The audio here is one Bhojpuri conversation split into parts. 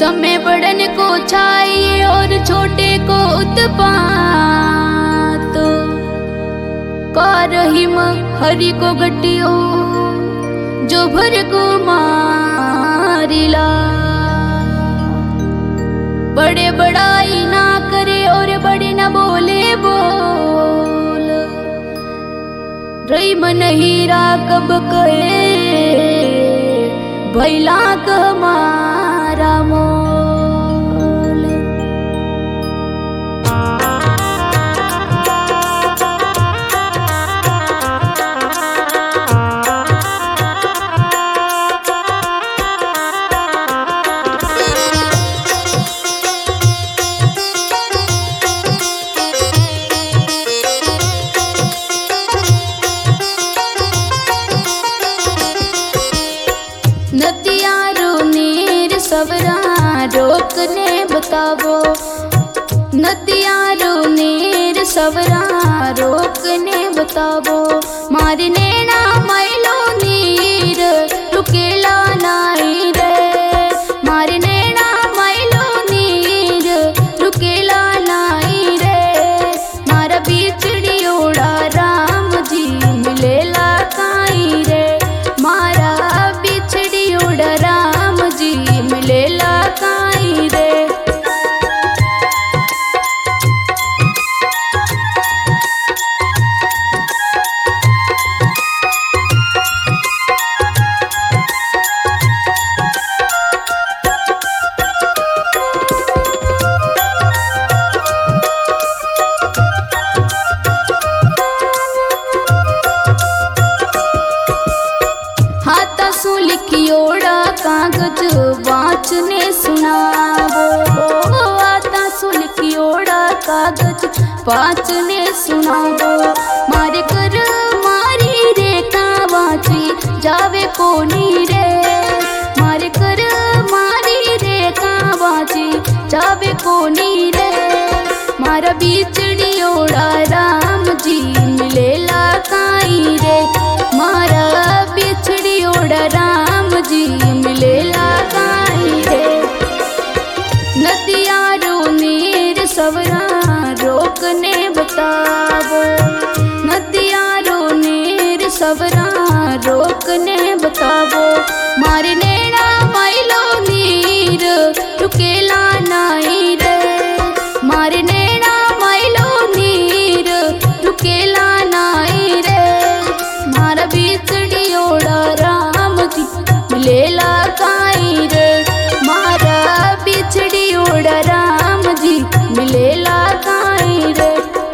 समय बड़न को चाहिए और छोटे को उत्पात। कारहिम हरि को गटियो जो भर को मारिला। बड़े बड़ाई ना करे और बड़े ना बोले बोल। रही मन हीरा कब कहे भैला कमारा मोल। नदियारो नीर सवरा रोकने बतावो। नदियारो नीर सवरा रोकने बतावो। मारने ना मैलो नीर रुकेला नाई रे। मारने ना मैलो नीर रुकेला नाई रे। मारा बिछड़ी ओड़ा राम जी मिलेला काई रे। मारा बिछड़ी ओड़ा राम जी मिलेला काई रे। हाथा सु लिखियोड़ा कागज वाचने सुनावो। हाथा सु लिखियोड़ा कागज वाचने सुनावो। मारे कर मारी रेखा वाची जावे कोनी रे। मारे कर मारी रेखा वाची जावे कोनी रे। मारा बिछड़ी ओड़ा राम जी मिलेला काई रे। मारा बिछड़ी ओड़ा राम जी मिलेला काई रे। नदियारो नीर सवरा रोकने बतावो। नदियारो नीर सवरा रोकने बतावो। मारने ना मैलो नीर रुकेला नाई रे। मारने ना मैलो नीर रुकेला नाई रे। मारा बिछड़ी ओड़ा राम जी मिलेला काई रे। मारा बिछड़ी ओड़ा राम जी मिलेला काई रे।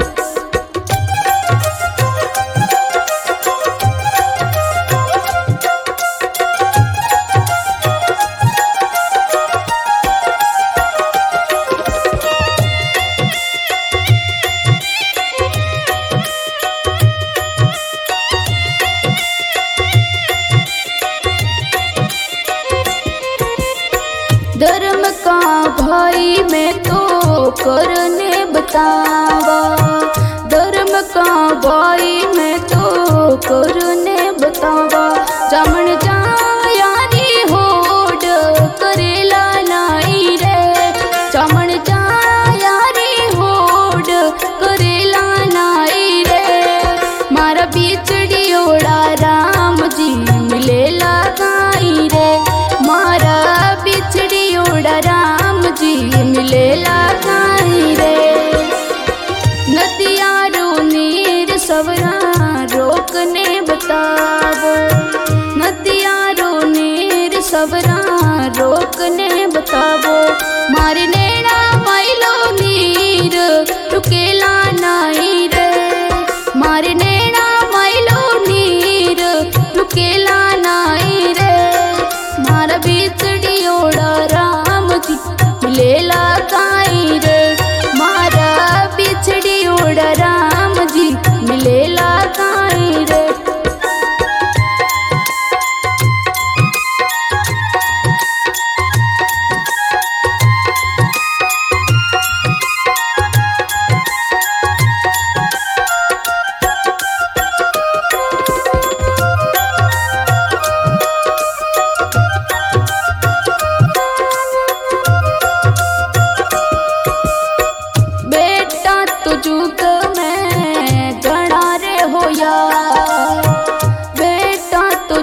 धर्म का भाई मैं तो करने बतावा। धर्म का भाई मैं तो करने बतावा। जामन जा यारी होड़ करेला नाई रे। जामन जा यारी होड़ करेला नाई रे। मारा बिछड़ी ओड़ा राम जी मिलेला काई रे। मारा बिछड़ी ओड़ा राम जी मिलेला काई रे। नदियारो नीर सवरा रोकने बतावो। नदियारो नीर सवरा रोकने बतावो। मारने ना मैलो नीर रुकेला नाई रे। मारने ना मैलो नीर रुकेला नाई रे। मारा बिछड़ी ओड़ा राम जी मिलेला काई रे। मारा बिछड़ी ओड़ा राम जी मिलेला काई रे।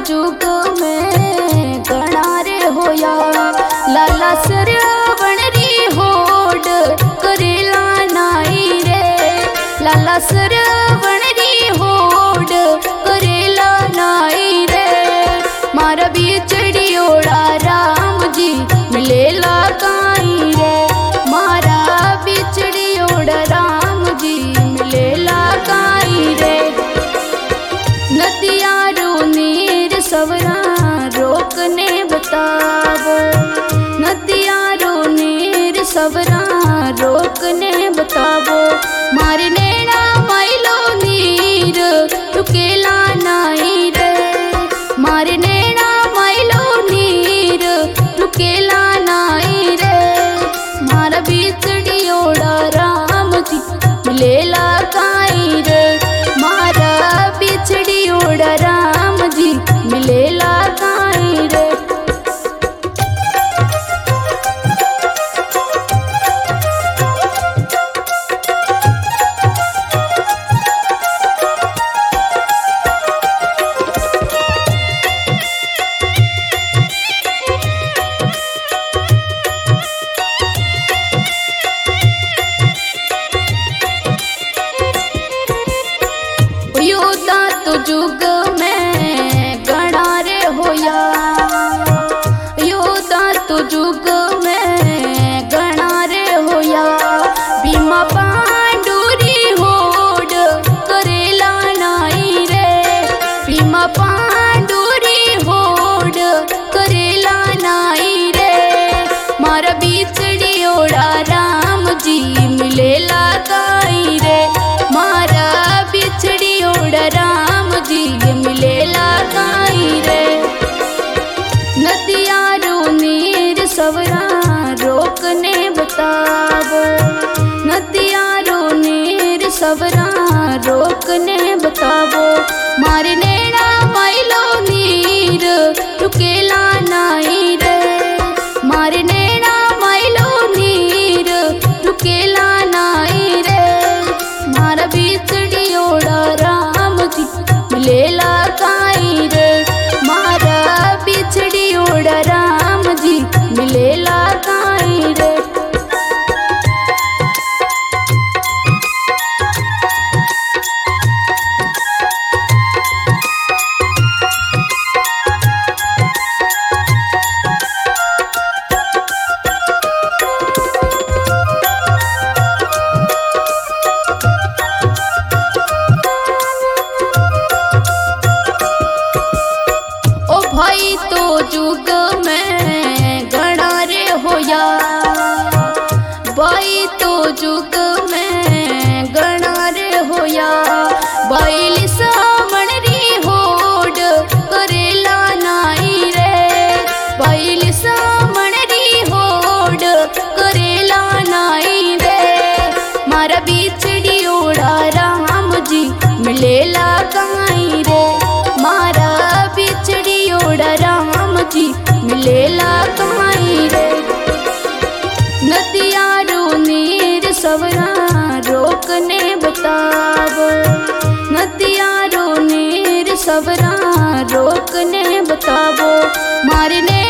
जुग में घना रे होया लाला सरवण री होड़ करेला नाई रे लाला सरवण री होड़ करेला नाई रे मारा बिछड़ी ओड़ा राम जी मिलेला काई रे मारा बिछड़ी ओड़ा राम जी मिलेला काई रे नदिया रो नीर सवरा रोकने बतावो नदिया रो नीर सवरा रोकने बतावो मारे नैना माइलो नीर रुकेला नाई रे मारे नैना माइलो नीर रुकेला नाई रे मारा बिछड़ी ओड़ा राम जी मिलेला काई रे मारा बिछड़ी ओड़ा राम जी मिलेला काई रे योदा तो जुग में घना रे होया योदा तो जुग में घना रे होया भीमा पांडुरी होड़ करेला नाई रे भीमा पांडुरी होड़ करेला नाई रे मारा बिछड़ी ओड़ा राम जी मिलेला काई रे मारा बिछड़ी ओड़ा राम जी मिलेला काई रे नदिया रो नीर सवरा रोकने बतावो नदिया रो नीर सवरा रोकने बतावो मारे नैना माइलो नीर रुकेला नाई रे मारे नैना माइलो नीर रुकेला नाई रे मारा बिछड़ी ओड़ा राम जी मिलेला काई रे मारा बिछड़ी ओड़ा राम जी मिलेला काई रे ओ भाई तो जुग में घना रे होया भाई तो जुग में घना रे होया बैल सामण री होड़ करेला नाई रे बैल सामण री होड़ करेला नाई रे मारा बिछड़ी ओड़ा राम जी मिलेला काई रे मारा बिछड़ी ओड़ा राम जी मिलेला काई रे नदिया रो नीर सवरा रोकने बतावो नदिया रो नीर सवरा रोकने बतावो मारे